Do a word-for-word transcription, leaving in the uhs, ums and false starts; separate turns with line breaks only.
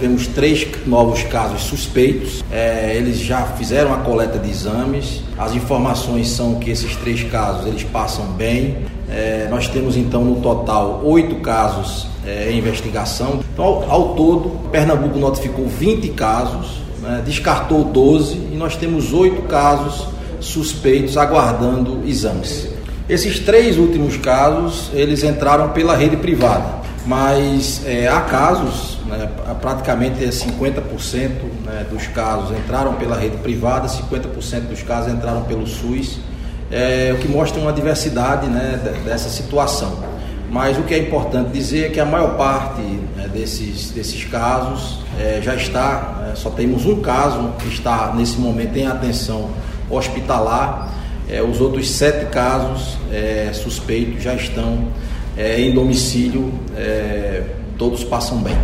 recebemos três novos casos suspeitos. É, eles já fizeram a coleta de exames. As informações são que esses três casos eles passam bem. É, nós temos então no total oito casos é, em investigação. Então, ao, ao todo, Pernambuco notificou vinte casos, né, descartou doze e nós temos oito casos suspeitos aguardando exames. Esses três últimos casos, eles entraram pela rede privada, mas é, há casos, né, praticamente cinquenta por cento né, dos casos entraram pela rede privada, cinquenta por cento dos casos entraram pelo SUS, é, o que mostra uma diversidade, né, dessa situação. Mas o que é importante dizer é que a maior parte né, desses, desses casos é, já está, é, só temos um caso que está nesse momento em atenção hospitalar. É, os outros sete casos é, suspeitos já estão é, em domicílio, é, todos passam bem.